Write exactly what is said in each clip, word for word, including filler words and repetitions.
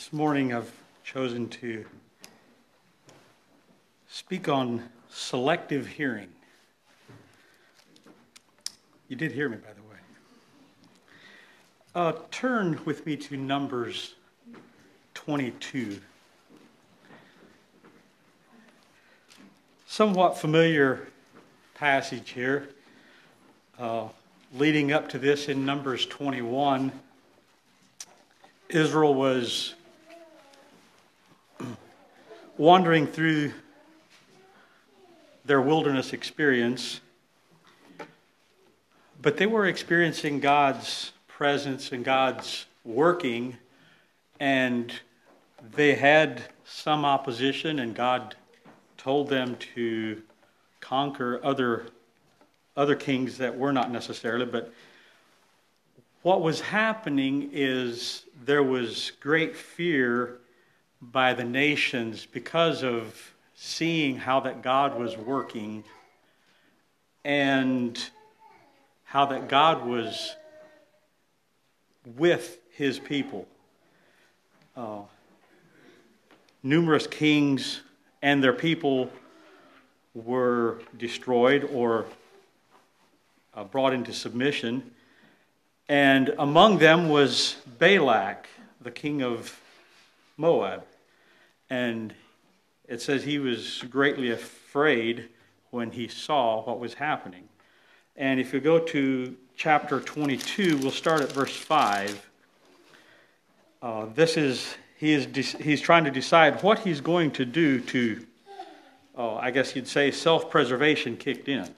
This morning I've chosen to speak on selective hearing. You did hear me, by the way. Uh, turn with me to Numbers twenty-two. Somewhat familiar passage here. Uh, leading up to this in Numbers twenty-one, Israel was wandering through their wilderness experience, but they were experiencing God's presence and God's working, and they had some opposition, and God told them to conquer other, other kings that were not necessarily, but what was happening is there was great fear by the nations because of seeing how that God was working and how that God was with his people. Uh, numerous kings and their people were destroyed or uh, brought into submission. And among them was Balak, the king of Moab. And it says he was greatly afraid when he saw what was happening. And if you go to chapter twenty-two, we'll start at verse five. Uh, this is, he is de- he's trying to decide what he's going to do to, oh, I guess you'd say self-preservation kicked in.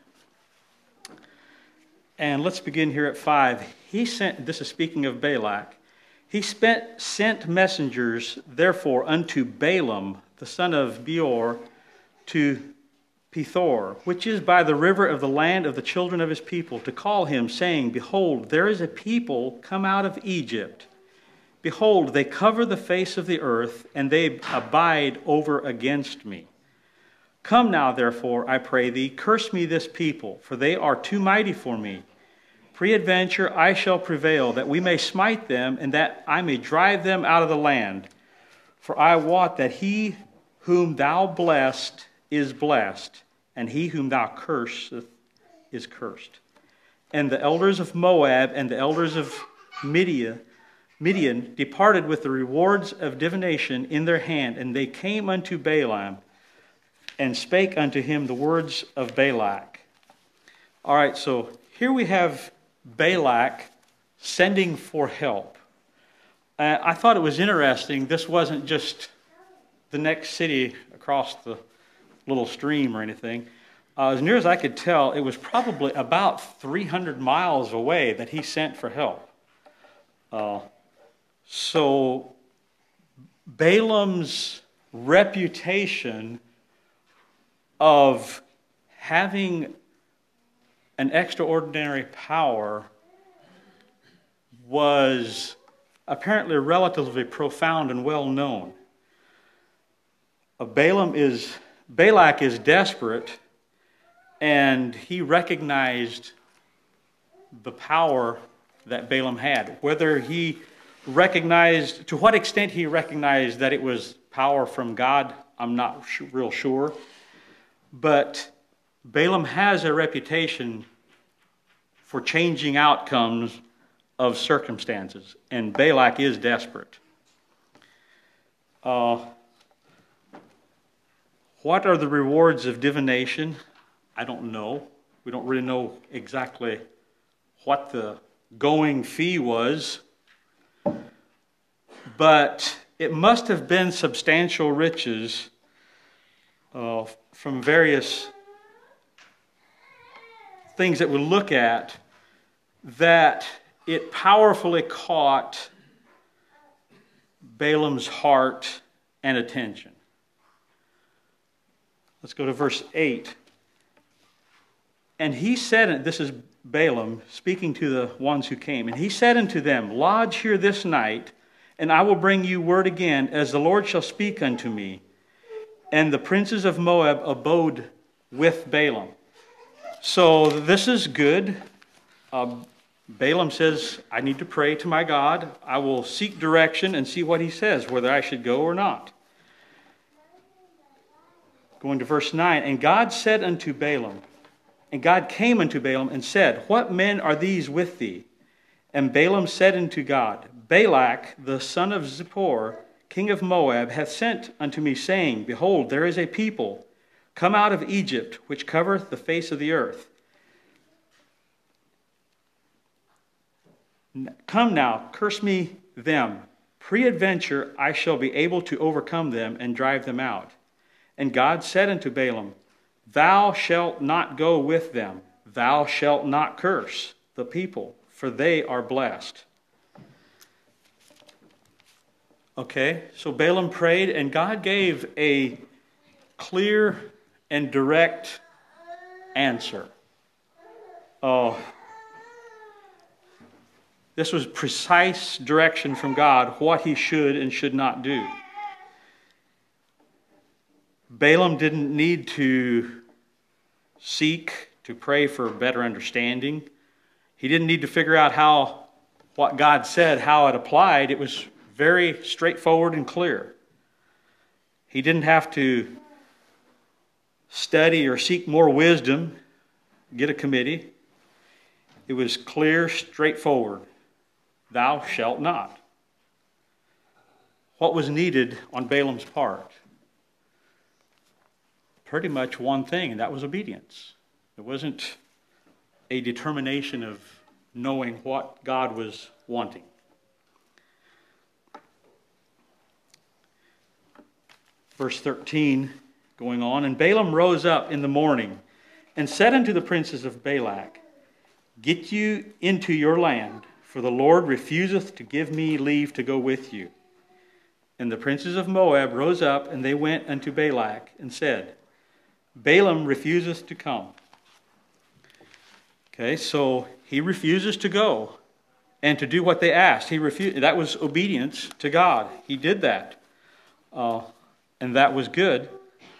And let's begin here at five. He sent, this is speaking of Balak, he spent, sent messengers, therefore, unto Balaam, the son of Beor, to Pethor, which is by the river of the land of the children of his people, to call him, saying, Behold, there is a people come out of Egypt. Behold, they cover the face of the earth, and they abide over against me. Come now, therefore, I pray thee, curse me this people, for they are too mighty for me. Peradventure I shall prevail, that we may smite them, and that I may drive them out of the land. For I wot that he whom thou blessed is blessed, and he whom thou cursest is cursed. And the elders of Moab and the elders of Midian, Midian departed with the rewards of divination in their hand, and they came unto Balaam, and spake unto him the words of Balak. All right, so here we have Balak sending for help. Uh, I thought it was interesting. This wasn't just the next city across the little stream or anything. Uh, as near as I could tell, it was probably about three hundred miles away that he sent for help. Uh, so Balaam's reputation of having an extraordinary power was apparently relatively profound and well known. Uh, Balaam is, Balak is desperate, and he recognized the power that Balaam had. Whether he recognized, to what extent he recognized that it was power from God, I'm not sh- real sure. But Balaam has a reputation for changing outcomes of circumstances, and Balak is desperate. Uh, what are the rewards of divination? I don't know. We don't really know exactly what the going fee was, but it must have been substantial riches uh, from various things that we look at, that it powerfully caught Balaam's heart and attention. Let's go to verse eight. And he said, this is Balaam speaking to the ones who came, and he said unto them, Lodge here this night, and I will bring you word again, as the Lord shall speak unto me. And the princes of Moab abode with Balaam. So this is good. Uh, Balaam says, I need to pray to my God. I will seek direction and see what he says, whether I should go or not. Going to verse nine, and God said unto Balaam, and God came unto Balaam and said, what men are these with thee? And Balaam said unto God, Balak, the son of Zippor, king of Moab, hath sent unto me, saying, behold, there is a people come out of Egypt, which covereth the face of the earth. Come now, curse me them. Peradventure I shall be able to overcome them and drive them out. And God said unto Balaam, thou shalt not go with them. Thou shalt not curse the people, for they are blessed. Okay, so Balaam prayed, and God gave a clear and direct answer. Oh, this was precise direction from God, what he should and should not do. Balaam didn't need to seek to pray for better understanding. He didn't need to figure out how what God said, how it applied. It was very straightforward and clear. He didn't have to study or seek more wisdom, get a committee. It was clear, straightforward. Thou shalt not. What was needed on Balaam's part? Pretty much one thing, and that was obedience. It wasn't a determination of knowing what God was wanting. Verse thirteen, going on, and Balaam rose up in the morning and said unto the princes of Balak, get you into your land, for the Lord refuseth to give me leave to go with you. And the princes of Moab rose up, and they went unto Balak and said, Balaam refuseth to come. Okay, so he refuses to go and to do what they asked. He refused. That was obedience to God. He did that. Uh, and that was good.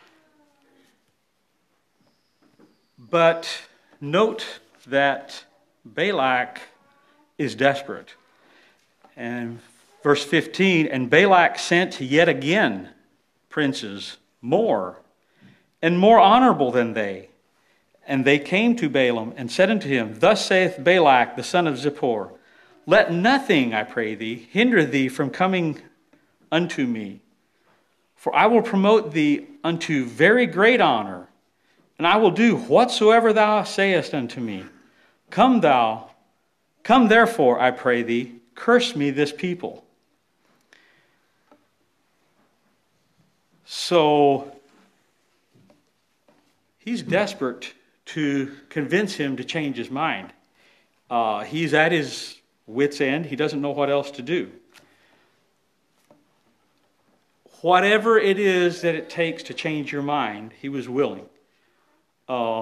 But note that Balak is desperate. And verse fifteen, and Balak sent yet again princes more and more honorable than they. And they came to Balaam and said unto him, thus saith Balak the son of Zippor, let nothing, I pray thee, hinder thee from coming unto me. For I will promote thee unto very great honor, and I will do whatsoever thou sayest unto me. Come thou, come therefore, I pray thee, curse me this people. So he's desperate to convince him to change his mind. Uh, he's at his wit's end. He doesn't know what else to do. Whatever it is that it takes to change your mind, he was willing. Uh,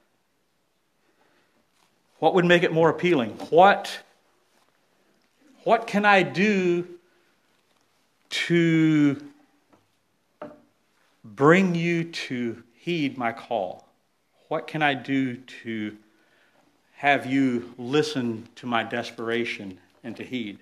what would make it more appealing? What, what can I do to bring you to heed my call? What can I do to have you listen to my desperation and to heed?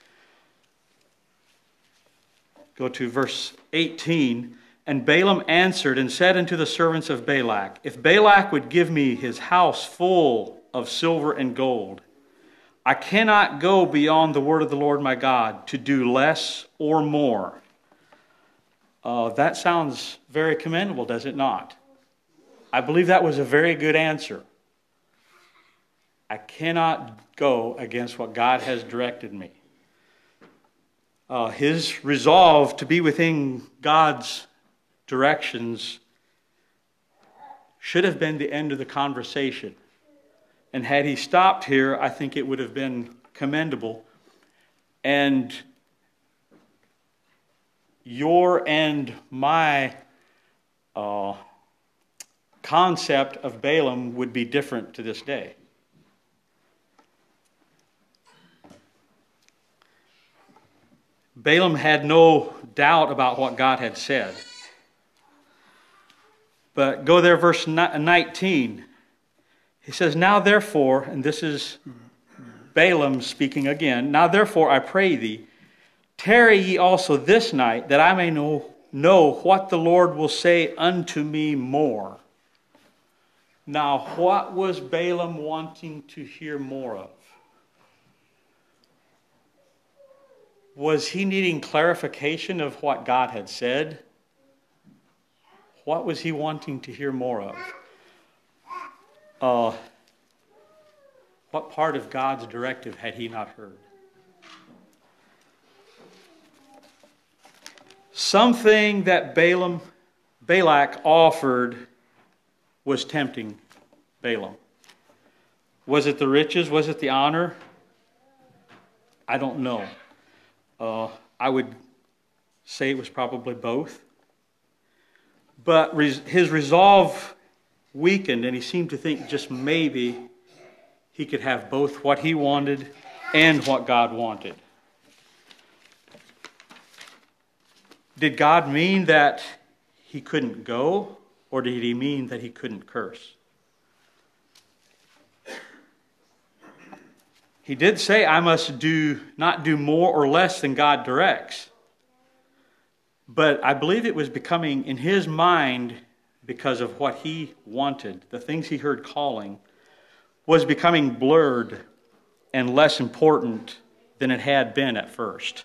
Go to verse eighteen. And Balaam answered and said unto the servants of Balak, if Balak would give me his house full of silver and gold, I cannot go beyond the word of the Lord my God to do less or more. Uh, that sounds very commendable, does it not? I believe that was a very good answer. I cannot go against what God has directed me. Uh, his resolve to be within God's directions should have been the end of the conversation. And had he stopped here, I think it would have been commendable. And your and my uh, concept of Balaam would be different to this day. Balaam had no doubt about what God had said. But go there, verse nineteen. He says, now therefore, and this is Balaam speaking again, "Now therefore I pray thee, tarry ye also this night, that I may know, know what the Lord will say unto me more." Now, what was Balaam wanting to hear more of? Was he needing clarification of what God had said? What was he wanting to hear more of? Uh, what part of God's directive had he not heard? Something that Balaam, Balak offered was tempting Balaam. Was it the riches? Was it the honor? I don't know. Uh, I would say it was probably both. But res- his resolve weakened, and he seemed to think just maybe he could have both what he wanted and what God wanted. Did God mean that he couldn't go, or did he mean that he couldn't curse? He did say, "I must do not do more or less than God directs." But I believe it was becoming, in his mind, because of what he wanted, the things he heard calling, was becoming blurred and less important than it had been at first.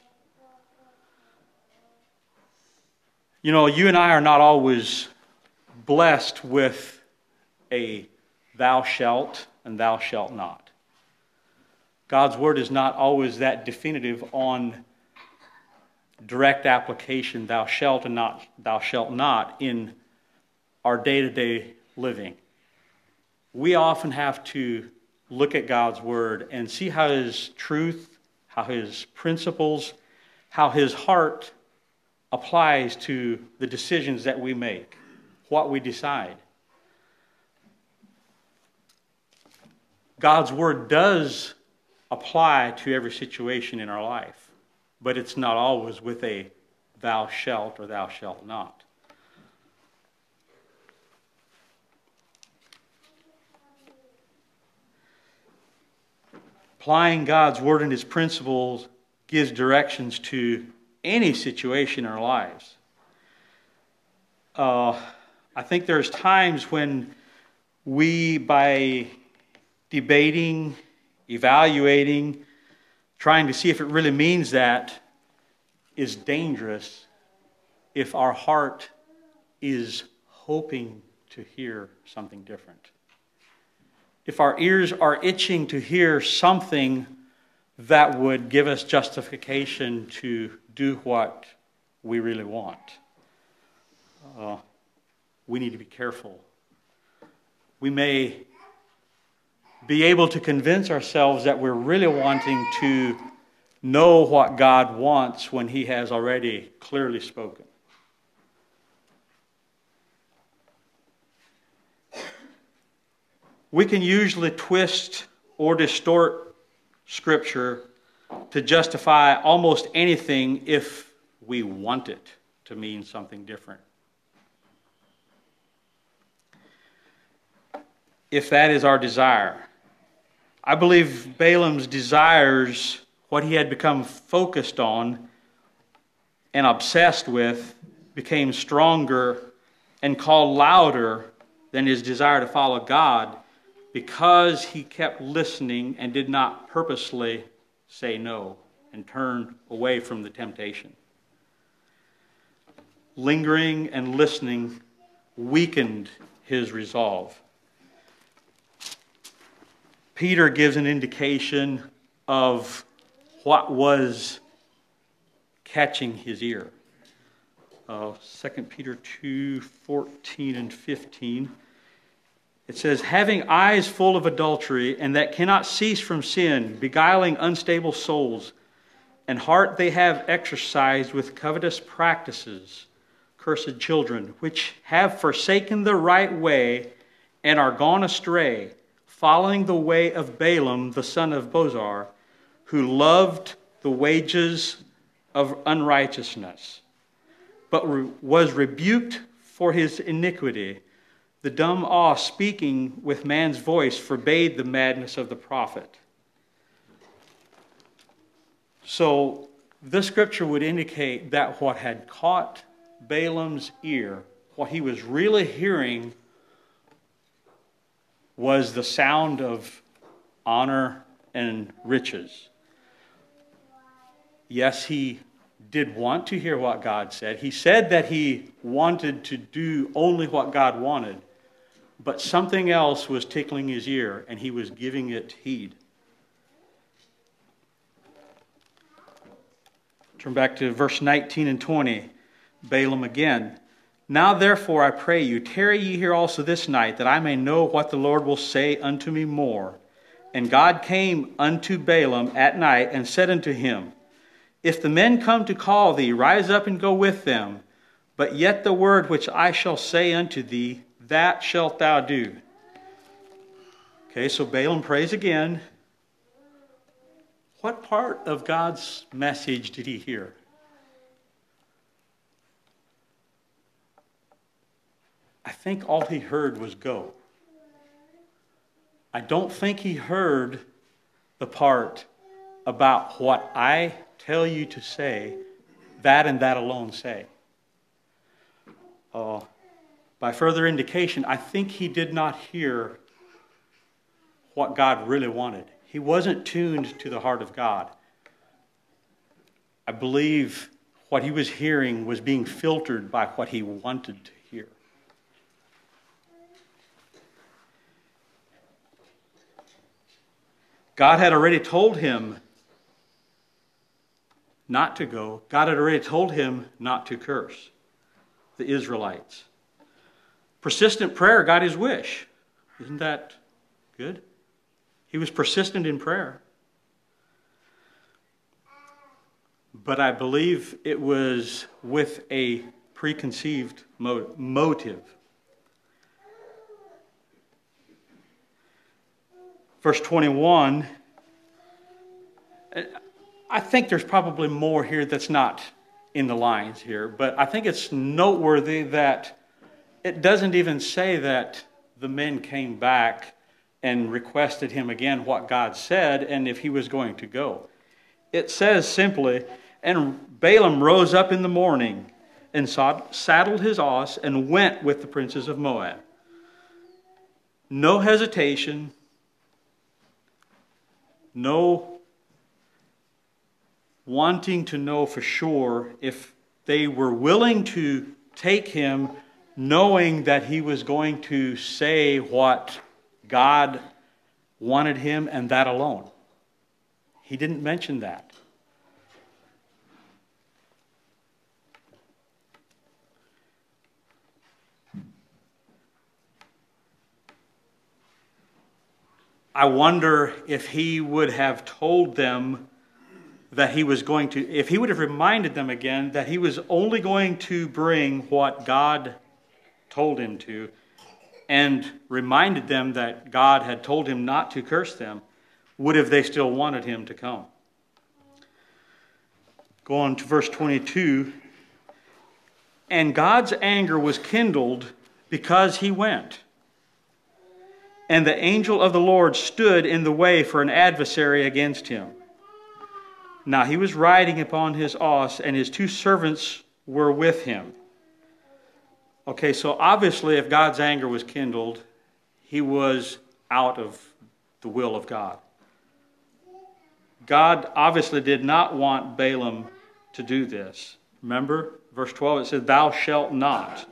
You know, you and I are not always blessed with a "thou shalt" and "thou shalt not." God's word is not always that definitive on direct application, "thou shalt" and not "thou shalt not," in our day-to-day living. We often have to look at God's word and see how his truth, how his principles, how his heart applies to the decisions that we make, what we decide. God's word does apply to every situation in our life, but it's not always with a "thou shalt" or "thou shalt not." Applying God's word and his principles gives directions to any situation in our lives. Uh, I think there's times when we, by debating, evaluating, trying to see if it really means that, is dangerous if our heart is hoping to hear something different. If our ears are itching to hear something that would give us justification to do what we really want, uh, we need to be careful. We may be able to convince ourselves that we're really wanting to know what God wants when he has already clearly spoken. We can usually twist or distort Scripture to justify almost anything if we want it to mean something different. If that is our desire. I believe Balaam's desires, what he had become focused on and obsessed with, became stronger and called louder than his desire to follow God, because he kept listening and did not purposely say no and turn away from the temptation. Lingering and listening weakened his resolve. Peter gives an indication of what was catching his ear. Uh, Second Peter two, fourteen and fifteen. It says, "Having eyes full of adultery, and that cannot cease from sin, beguiling unstable souls, and heart they have exercised with covetous practices, cursed children, which have forsaken the right way, and are gone astray, following the way of Balaam the son of Bosor, who loved the wages of unrighteousness, but was rebuked for his iniquity. The dumb awe speaking with man's voice forbade the madness of the prophet." So this scripture would indicate that what had caught Balaam's ear, what he was really hearing, was the sound of honor and riches. Yes, he did want to hear what God said. He said that he wanted to do only what God wanted, but something else was tickling his ear, and he was giving it heed. Turn back to verse nineteen and twenty. Balaam again. Now therefore I pray you, tarry ye here also this night, that I may know what the Lord will say unto me more. And God came unto Balaam at night, and said unto him, If the men come to call thee, rise up and go with them. But yet the word which I shall say unto thee, that shalt thou do. Okay, so Balaam prays again. What part of God's message did he hear? I think all he heard was go. I don't think he heard the part about what I tell you to say, that and that alone say. Uh, by further indication, I think he did not hear what God really wanted. He wasn't tuned to the heart of God. I believe what he was hearing was being filtered by what he wanted to hear. God had already told him not to go. God had already told him not to curse the Israelites. Persistent prayer got his wish. Isn't that good? He was persistent in prayer. But I believe it was with a preconceived motive. Verse twenty-one, I think there's probably more here that's not in the lines here, but I think it's noteworthy that it doesn't even say that the men came back and requested him again what God said and if he was going to go. It says simply, and Balaam rose up in the morning and saddled his ass and went with the princes of Moab. No hesitation. No wanting to know for sure if they were willing to take him, knowing that he was going to say what God wanted him and that alone. He didn't mention that. I wonder if he would have told them that he was going to, if he would have reminded them again that he was only going to bring what God told him to, and reminded them that God had told him not to curse them, would have they still wanted him to come? Go on to verse twenty-two. And God's anger was kindled because he went. And the angel of the Lord stood in the way for an adversary against him. Now he was riding upon his ass, and his two servants were with him. Okay, so obviously if God's anger was kindled, he was out of the will of God. God obviously did not want Balaam to do this. Remember, verse twelve, it said, "Thou shalt not."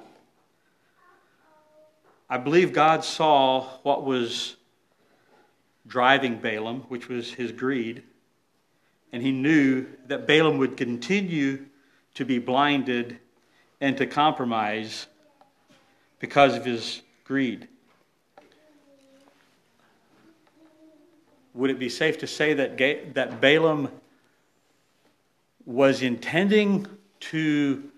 I believe God saw what was driving Balaam, which was his greed, and he knew that Balaam would continue to be blinded and to compromise because of his greed. Would it be safe to say that, that Balaam was intending to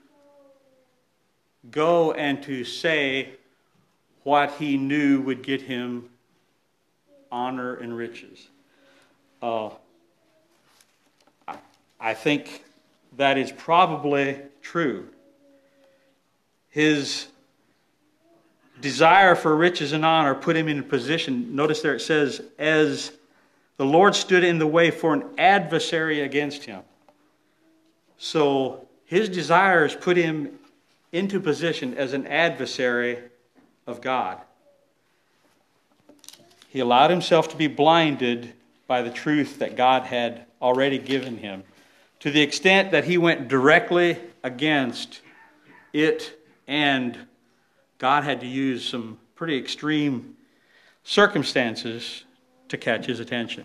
go and to say what he knew would get him honor and riches? Uh, I think that is probably true. His desire for riches and honor put him in a position, notice there it says, as the Lord stood in the way for an adversary against him. So his desires put him into position as an adversary of God. He allowed himself to be blinded by the truth that God had already given him, to the extent that he went directly against it, and God had to use some pretty extreme circumstances to catch his attention.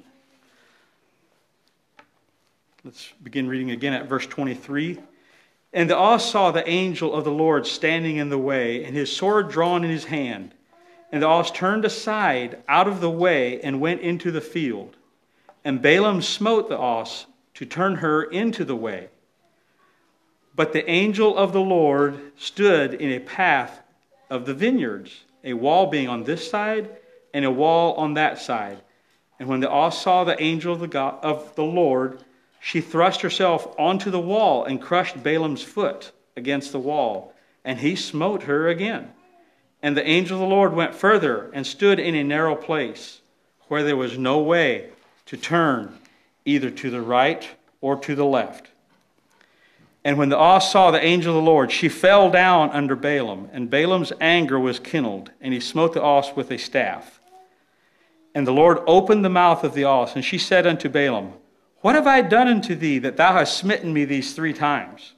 Let's begin reading again at verse twenty-three. And the ox saw the angel of the Lord standing in the way, and his sword drawn in his hand. And the ox turned aside out of the way and went into the field. And Balaam smote the ox to turn her into the way. But the angel of the Lord stood in a path of the vineyards, a wall being on this side and a wall on that side. And when the ox saw the angel of the, God, of the Lord, she thrust herself onto the wall and crushed Balaam's foot against the wall, and he smote her again. And the angel of the Lord went further and stood in a narrow place where there was no way to turn either to the right or to the left. And when the ox saw the angel of the Lord, she fell down under Balaam, and Balaam's anger was kindled, and he smote the ox with a staff. And the Lord opened the mouth of the ox, and she said unto Balaam, What have I done unto thee, that thou hast smitten me these three times?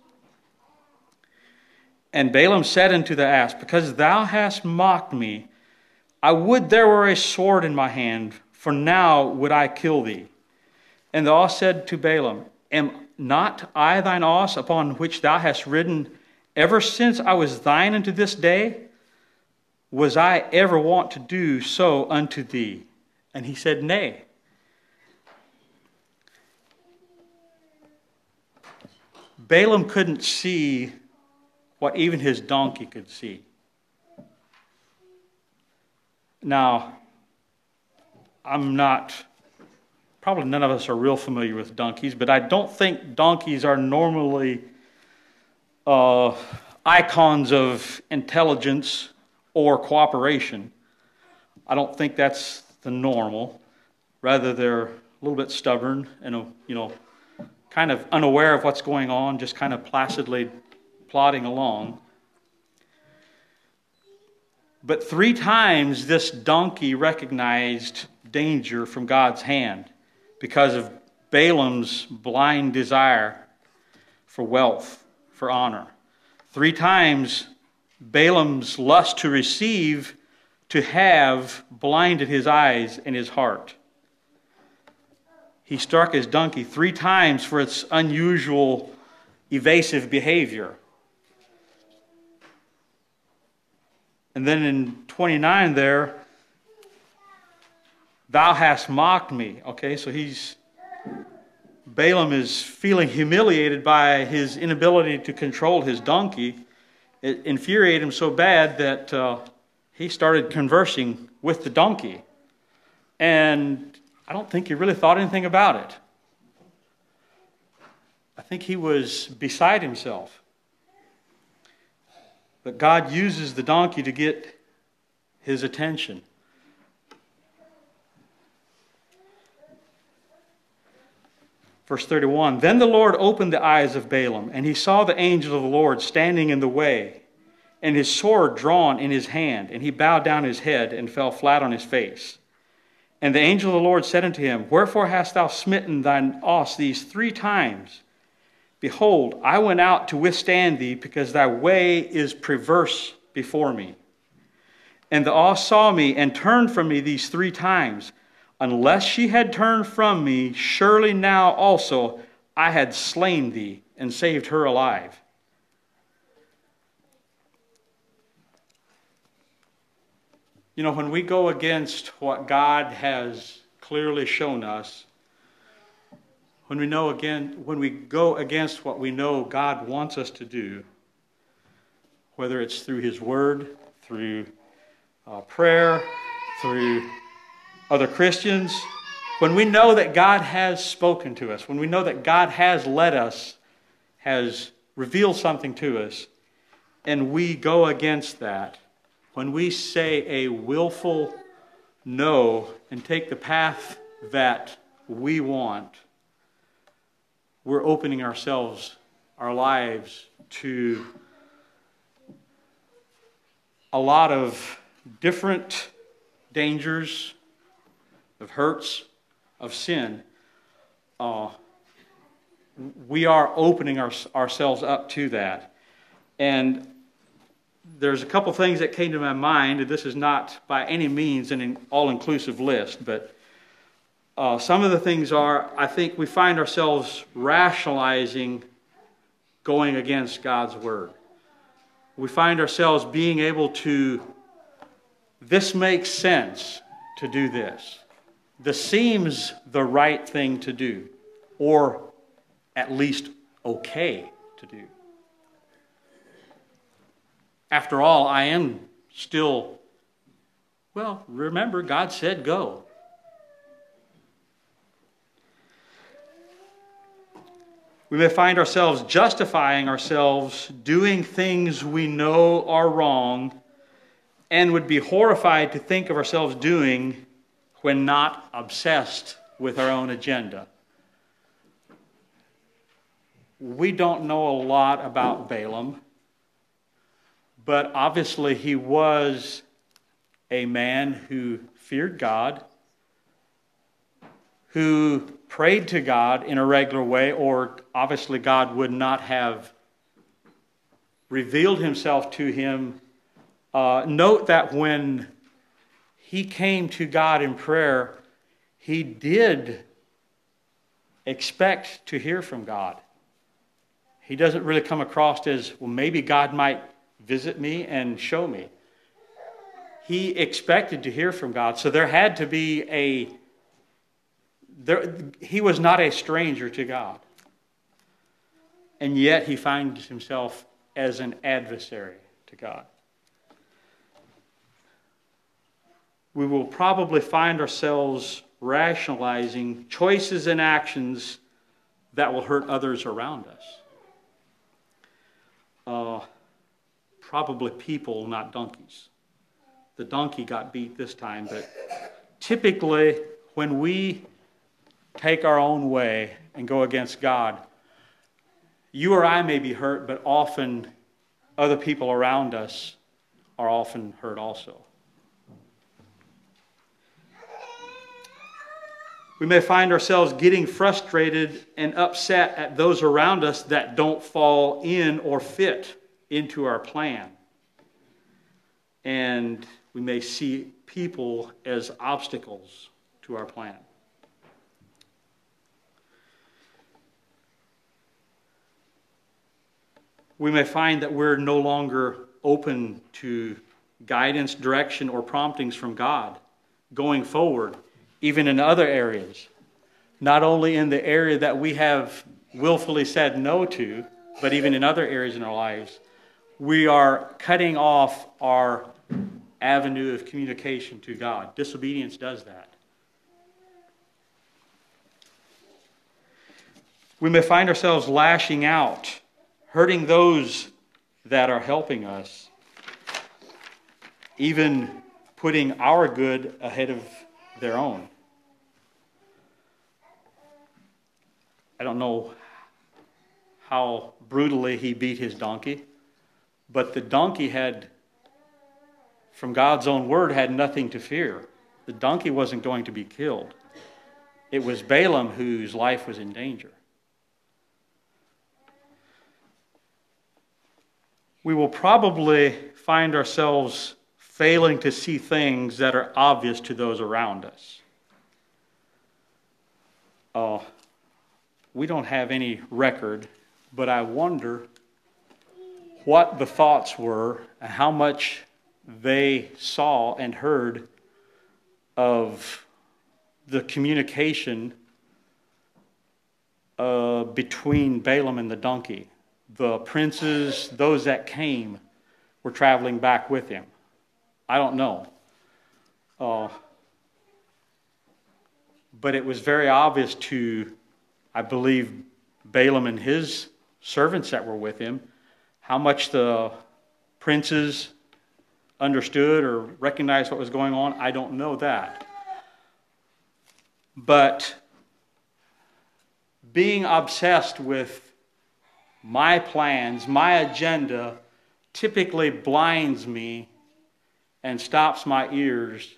And Balaam said unto the ass, Because thou hast mocked me, I would there were a sword in my hand, for now would I kill thee. And the ox said to Balaam, Am not I thine ox, upon which thou hast ridden ever since I was thine unto this day? Was I ever wont to do so unto thee? And he said, Nay. Balaam couldn't see what even his donkey could see. Now, I'm not, probably none of us are real familiar with donkeys, but I don't think donkeys are normally uh, icons of intelligence or cooperation. I don't think that's the normal. Rather, they're a little bit stubborn and, you know, kind of unaware of what's going on, just kind of placidly plodding along. But three times this donkey recognized danger from God's hand because of Balaam's blind desire for wealth, for honor. Three times Balaam's lust to receive, to have, blinded his eyes and his heart. He struck his donkey three times for its unusual, evasive behavior. And then in twenty-nine there, thou hast mocked me. Okay, so he's, Balaam is feeling humiliated by his inability to control his donkey. It infuriated him so bad that uh, he started conversing with the donkey. And I don't think he really thought anything about it. I think he was beside himself. But God uses the donkey to get his attention. Verse thirty-one, Then the Lord opened the eyes of Balaam, and he saw the angel of the Lord standing in the way, and his sword drawn in his hand, and he bowed down his head and fell flat on his face. And the angel of the Lord said unto him, Wherefore hast thou smitten thine ox these three times? Behold, I went out to withstand thee, because thy way is perverse before me. And the ox saw me and turned from me these three times. Unless she had turned from me, surely now also I had slain thee and saved her alive. You know, when we go against what God has clearly shown us, when we know again, when we go against what we know God wants us to do, whether it's through His Word, through uh, prayer, through other Christians, when we know that God has spoken to us, when we know that God has led us, has revealed something to us, and we go against that, when we say a willful no and take the path that we want, we're opening ourselves our lives to a lot of different dangers, of hurts, of sin, uh, we are opening our, ourselves up to that. And there's a couple things that came to my mind, and this is not by any means an all-inclusive list, but uh, some of the things are, I think we find ourselves rationalizing going against God's Word. We find ourselves being able to, this makes sense to do this. This seems the right thing to do, or at least okay to do. After all, I am still, well, remember, God said go. We may find ourselves justifying ourselves doing things we know are wrong and would be horrified to think of ourselves doing when not obsessed with our own agenda. We don't know a lot about Balaam, but obviously he was a man who feared God, who prayed to God in a regular way, or obviously God would not have revealed himself to him. Uh, note that when he came to God in prayer, he did expect to hear from God. He doesn't really come across as, well, maybe God might visit me and show me. He expected to hear from God, so there had to be a There, he was not a stranger to God. And yet he finds himself as an adversary to God. We will probably find ourselves rationalizing choices and actions that will hurt others around us. Uh, probably people, not donkeys. The donkey got beat this time, but typically when we take our own way and go against God, you or I may be hurt, but often other people around us are often hurt also. We may find ourselves getting frustrated and upset at those around us that don't fall in or fit into our plan. And we may see people as obstacles to our plan. We may find that we're no longer open to guidance, direction, or promptings from God going forward, even in other areas. Not only in the area that we have willfully said no to, but even in other areas in our lives, we are cutting off our avenue of communication to God. Disobedience does that. We may find ourselves lashing out, hurting those that are helping us, even putting our good ahead of their own. I don't know how brutally he beat his donkey, but the donkey had, from God's own word, had nothing to fear. The donkey wasn't going to be killed. It was Balaam whose life was in danger. We will probably find ourselves failing to see things that are obvious to those around us. Uh, we don't have any record, but I wonder what the thoughts were and how much they saw and heard of the communication uh, between Balaam and the donkey. The princes, those that came, were traveling back with him. I don't know. Uh, but it was very obvious to, I believe, Balaam and his servants that were with him, how much the princes understood or recognized what was going on. I don't know that. But being obsessed with my plans, my agenda typically blinds me and stops my ears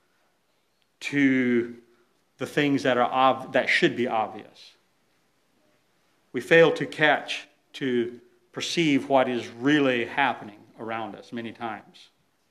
to the things that are ob- that should be obvious. We fail to catch, to perceive what is really happening around us many times.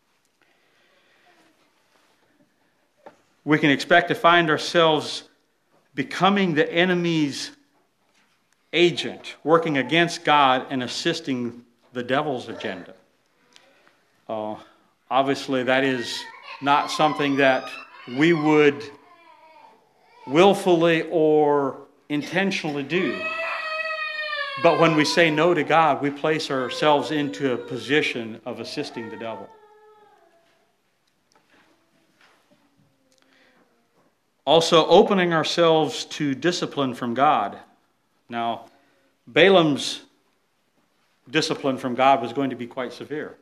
We can expect to find ourselves becoming the enemy's agent, working against God and assisting the devil's agenda. Uh, obviously, that is not something that we would willfully or intentionally do. But when we say no to God, we place ourselves into a position of assisting the devil. Also, opening ourselves to discipline from God. Now, Balaam's discipline from God was going to be quite severe.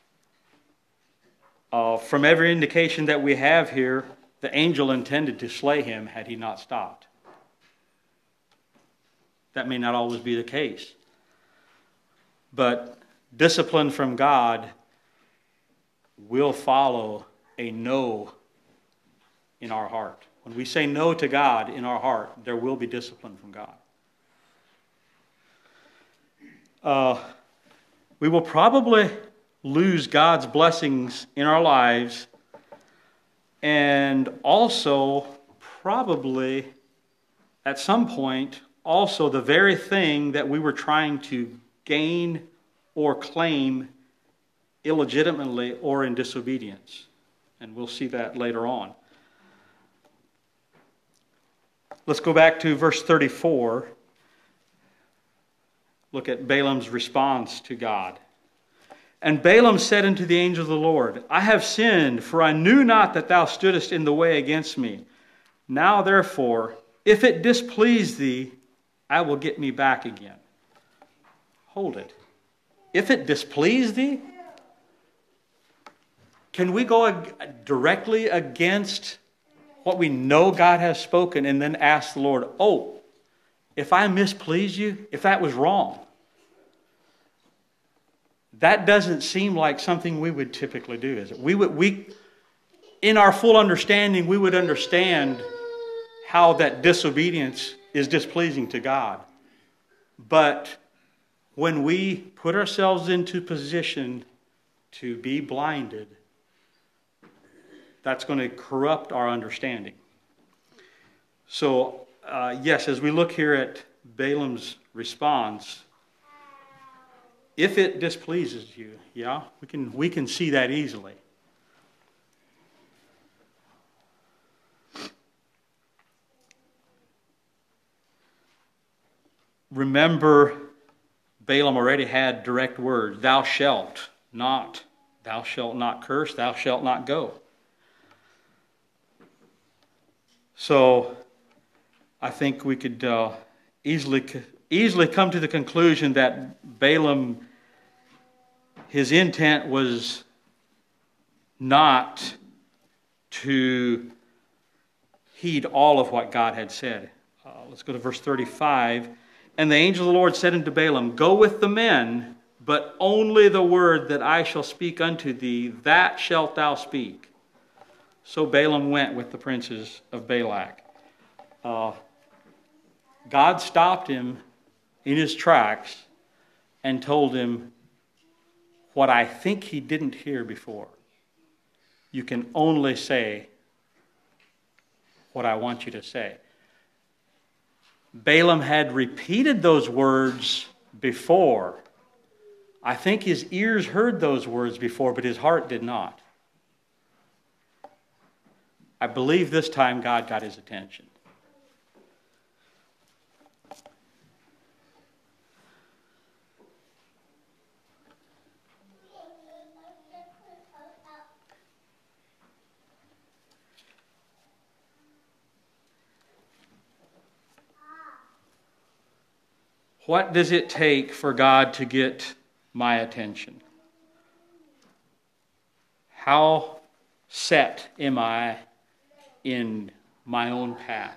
Uh, from every indication that we have here, the angel intended to slay him had he not stopped. That may not always be the case. But discipline from God will follow a no in our heart. When we say no to God in our heart, there will be discipline from God. Uh, we will probably lose God's blessings in our lives, and also probably at some point also the very thing that we were trying to gain or claim illegitimately or in disobedience. And we'll see that later on. Let's go back to verse thirty-four. Look at Balaam's response to God. And Balaam said unto the angel of the Lord, I have sinned, for I knew not that thou stoodest in the way against me. Now therefore, if it displease thee, I will get me back again. Hold it. If it displease thee? Can we go ag- directly against what we know God has spoken and then ask the Lord, oh, if I mispleased you, if that was wrong? That doesn't seem like something we would typically do, is it? We would, we, in our full understanding, we would understand how that disobedience is displeasing to God. But when we put ourselves into position to be blinded, that's going to corrupt our understanding. So, uh, yes, as we look here at Balaam's response, if it displeases you, yeah, we can we can see that easily. Remember, Balaam already had direct words. Thou shalt not. Thou shalt not curse. Thou shalt not go. So, I think we could uh, easily easily come to the conclusion that Balaam, his intent was not to heed all of what God had said. Uh, let's go to verse thirty-five. And the angel of the Lord said unto Balaam, Go with the men, but only the word that I shall speak unto thee, that shalt thou speak. So Balaam went with the princes of Balak. Uh, God stopped him in his tracks and told him what I think he didn't hear before. You can only say what I want you to say. Balaam had repeated those words before. I think his ears heard those words before, but his heart did not. I believe this time God got his attention. What does it take for God to get my attention? How set am I in my own path?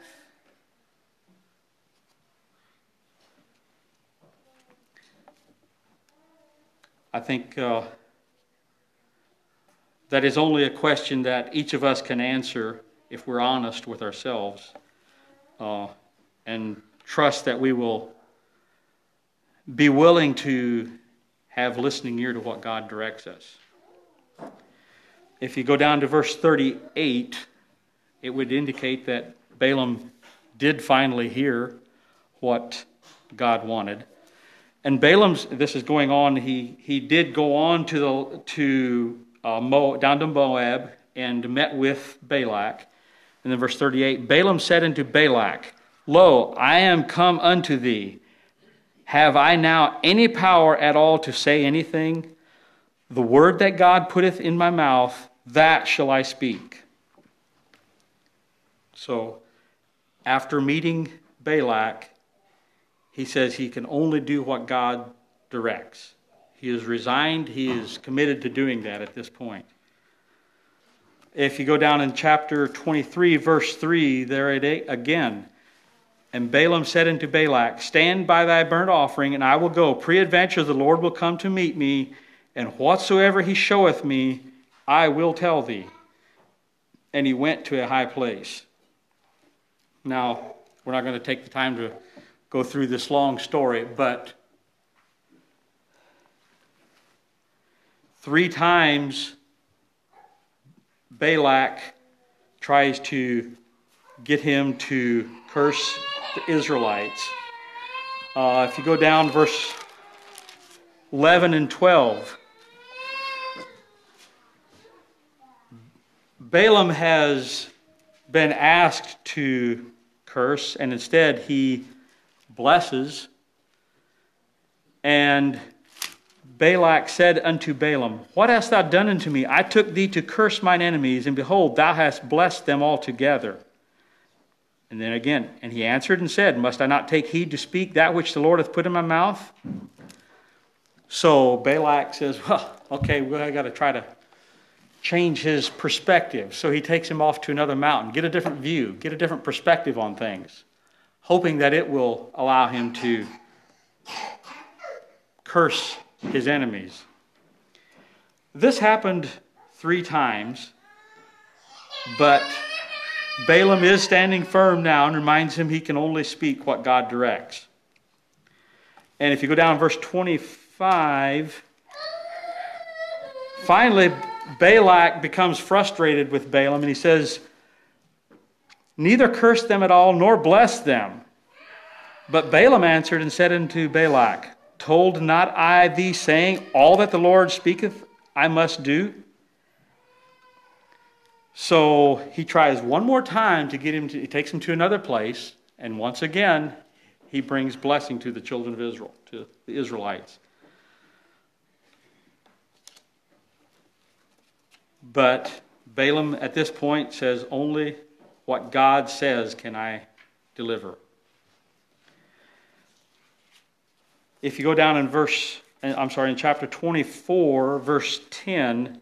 I think uh, that is only a question that each of us can answer if we're honest with ourselves, uh, and trust that we will be willing to have listening ear to what God directs us. If you go down to verse thirty-eight, it would indicate that Balaam did finally hear what God wanted. And Balaam's, this is going on, he, he did go on to the to uh, Mo, down to Moab and met with Balak. And then verse thirty-eight, Balaam said unto Balak, Lo, I am come unto thee. Have I now any power at all to say anything? The word that God putteth in my mouth, that shall I speak. So, after meeting Balak, he says he can only do what God directs. He is resigned. He is committed to doing that at this point. If you go down in chapter twenty-three, verse three, there it again. And Balaam said unto Balak, Stand by thy burnt offering, and I will go. Peradventure the Lord will come to meet me, and whatsoever he showeth me, I will tell thee. And he went to a high place. Now, we're not going to take the time to go through this long story, but three times Balak tries to get him to curse the Israelites. Uh, if you go down verse eleven and twelve, Balaam has been asked to curse, and instead he blesses. And Balak said unto Balaam, What hast thou done unto me? I took thee to curse mine enemies, and behold, thou hast blessed them altogether. And then again, and he answered and said, Must I not take heed to speak that which the Lord hath put in my mouth? So Balak says, Well, okay, well, I got to try to change his perspective. So he takes him off to another mountain, get a different view, get a different perspective on things, hoping that it will allow him to curse his enemies. This happened three times, but Balaam is standing firm now and reminds him he can only speak what God directs. And if you go down to verse twenty-five, finally Balak becomes frustrated with Balaam, and he says, Neither curse them at all, nor bless them. But Balaam answered and said unto Balak, Told not I thee, saying, All that the Lord speaketh I must do? So he tries one more time to get him to, he takes him to another place, and once again, he brings blessing to the children of Israel, to the Israelites. But Balaam at this point says, Only what God says can I deliver. If you go down in verse, I'm sorry, in chapter twenty-four, verse ten,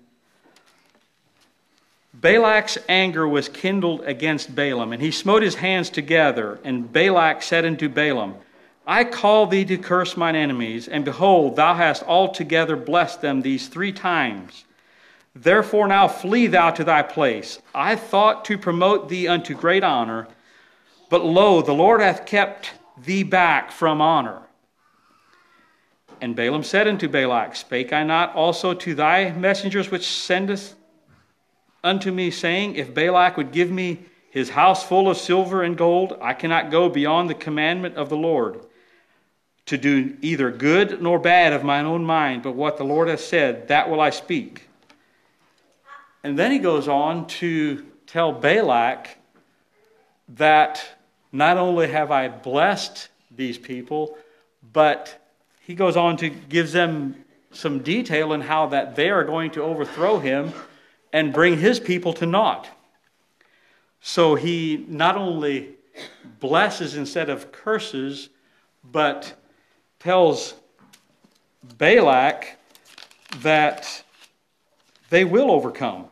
Balak's anger was kindled against Balaam, and he smote his hands together, and Balak said unto Balaam, I call thee to curse mine enemies, and behold, thou hast altogether blessed them these three times. Therefore now flee thou to thy place. I thought to promote thee unto great honor, but lo, the Lord hath kept thee back from honor. And Balaam said unto Balak, Spake I not also to thy messengers which sendest unto me, saying, If Balak would give me his house full of silver and gold, I cannot go beyond the commandment of the Lord, to do either good nor bad of mine own mind, but what the Lord hath said, that will I speak. And then he goes on to tell Balak that not only have I blessed these people, but he goes on to give them some detail in how that they are going to overthrow him and bring his people to naught. So he not only blesses instead of curses, but tells Balak that they will overcome.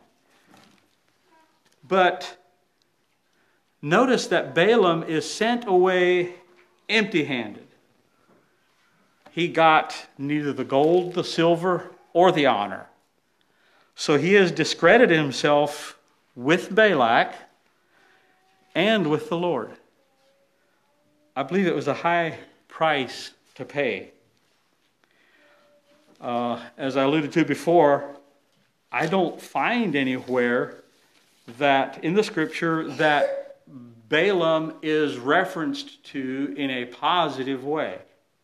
But notice that Balaam is sent away empty-handed. He got neither the gold, the silver, or the honor. So he has discredited himself with Balak and with the Lord. I believe it was a high price to pay. Uh, as I alluded to before, I don't find anywhere that in the scripture that Balaam is referenced to in a positive way.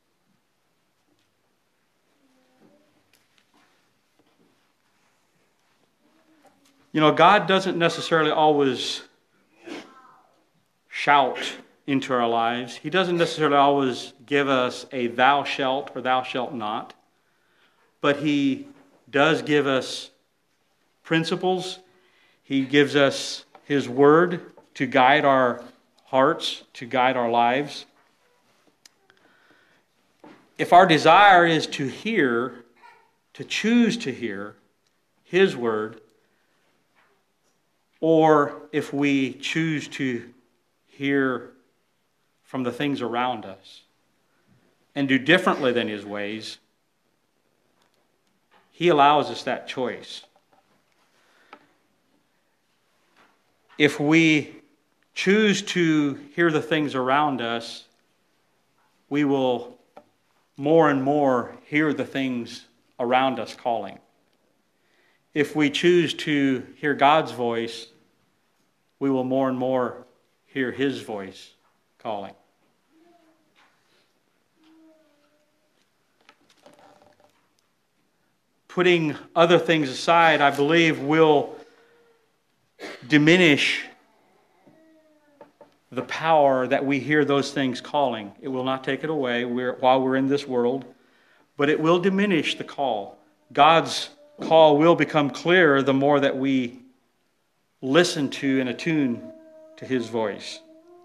You know, God doesn't necessarily always shout into our lives. He doesn't necessarily always give us a thou shalt or thou shalt not. But he does give us principles. He gives us his word to guide our hearts, to guide our lives. If our desire is to hear, to choose to hear his word, or if we choose to hear from the things around us and do differently than his ways, he allows us that choice. If we choose to hear the things around us, we will more and more hear the things around us calling. If we choose to hear God's voice, we will more and more hear his voice calling. Putting other things aside, I believe, will diminish the power that we hear those things calling. It will not take it away we're, while we're in this world, but it will diminish the call. God's call will become clearer the more that we listen to and attune to his voice.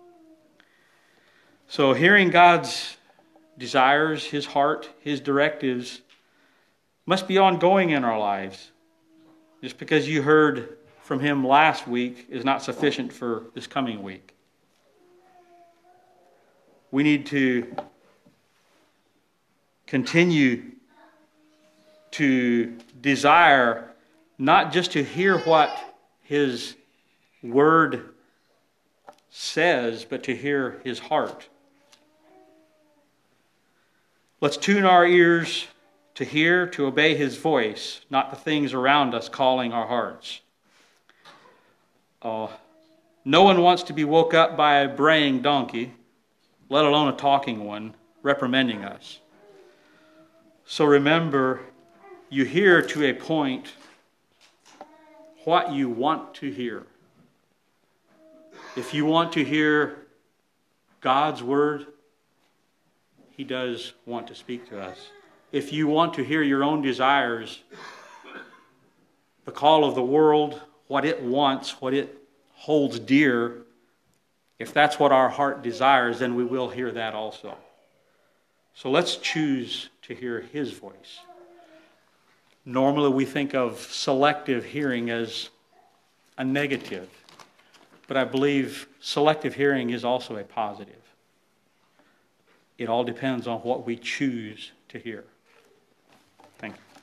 So hearing God's desires, his heart, his directives must be ongoing in our lives. Just because you heard from him last week is not sufficient for this coming week. We need to continue to desire not just to hear what his word says, but to hear his heart. Let's tune our ears to hear, to obey his voice, not the things around us calling our hearts. Uh, no one wants to be woke up by a braying donkey, let alone a talking one, reprimanding us. So remember, you hear to a point what you want to hear. If you want to hear God's word, he does want to speak to us. If you want to hear your own desires, the call of the world, what it wants, what it holds dear, if that's what our heart desires, then we will hear that also. So let's choose to hear his voice. Normally we think of selective hearing as a negative, but I believe selective hearing is also a positive. It all depends on what we choose to hear. Thank you.